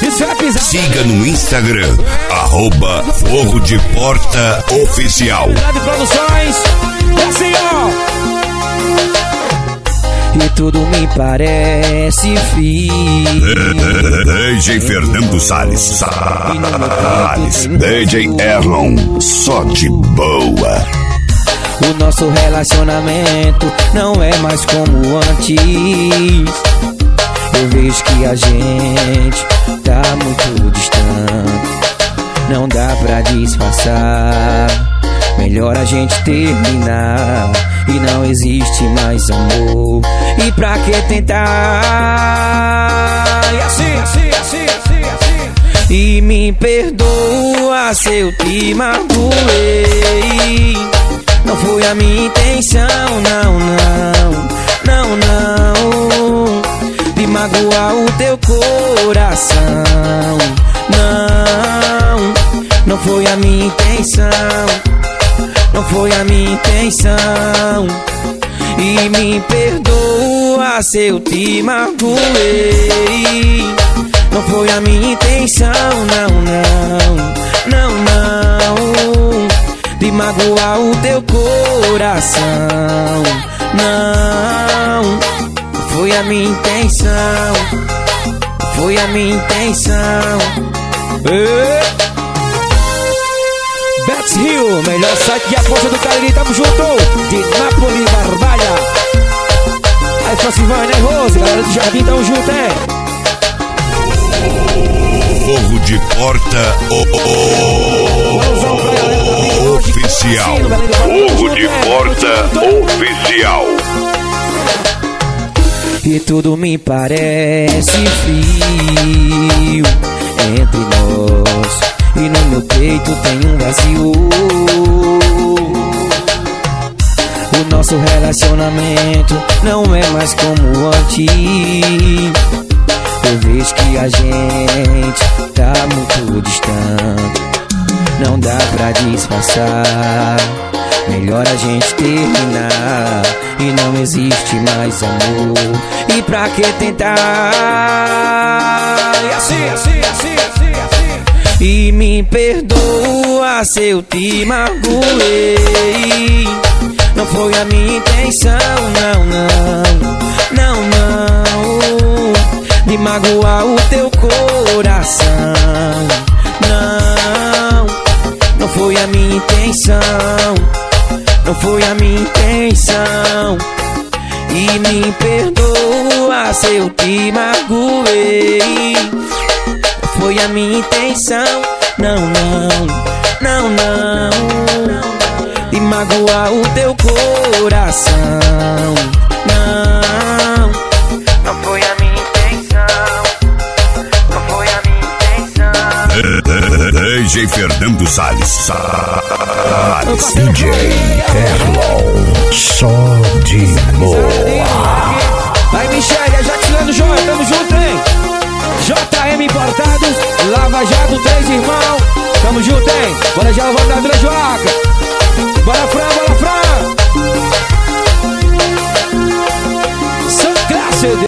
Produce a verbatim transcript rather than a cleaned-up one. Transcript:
Siga no Instagram, arroba Fogo de Porta Oficial. Produções, assim, ó. E tudo me parece frio. D J Fernando Salles, Salles. D J Erlon, só de boa. O nosso relacionamento não é mais como antes. Eu vejo que a gente tá muito distante. Não dá pra disfarçar. Melhor a gente terminar. E não existe mais amor. E pra que tentar? E assim, assim, assim, assim, assim. E me perdoa se eu te magoei. Não foi a minha intenção, não, não, não, não, de magoar o teu coração. Não, não foi a minha intenção. Não foi a minha intenção. E me perdoa se eu te magoei. Não foi a minha intenção, não, não, não, não, de magoar o teu coração. Não, foi a minha intenção. Foi a minha intenção. Ei. Bex Rio, melhor site de aposta do Cariri, tamo junto. De Nápoles, Barbalha. Aí Francivânia, né, Rose? Galera do Jardim, tamo junto, é. Fogo de Porta oh, oh, oh, Oficial. Fogo de Porta Oficial. E tudo me parece frio entre nós. E no meu peito tem um vazio. O nosso relacionamento não é mais como antes. Eu vejo que a gente tá muito distante. Não dá pra disfarçar. Melhor a gente terminar. E não existe mais amor. E pra que tentar? E assim, assim, assim, assim, assim. E me perdoa se eu te magoei. Não foi a minha intenção, não, não, não, não, de magoar o teu coração. Não, não foi a minha intenção. Não foi a minha intenção. E me perdoa se eu te magoei. Não foi a minha intenção. Não, não, não, não, de magoar o teu coração. Não, não foi a minha intenção. Não foi a minha intenção. D J Fernando Salles, Salles. D J Erlon, só de boa. Aí, Michele, já tirando joia, tamo junto, hein? J M Importados, Lava Jato, Três Irmãos, tamo junto, hein? Bora já, vamos da Vila Joaca. Bora, Fran, bora, Fran.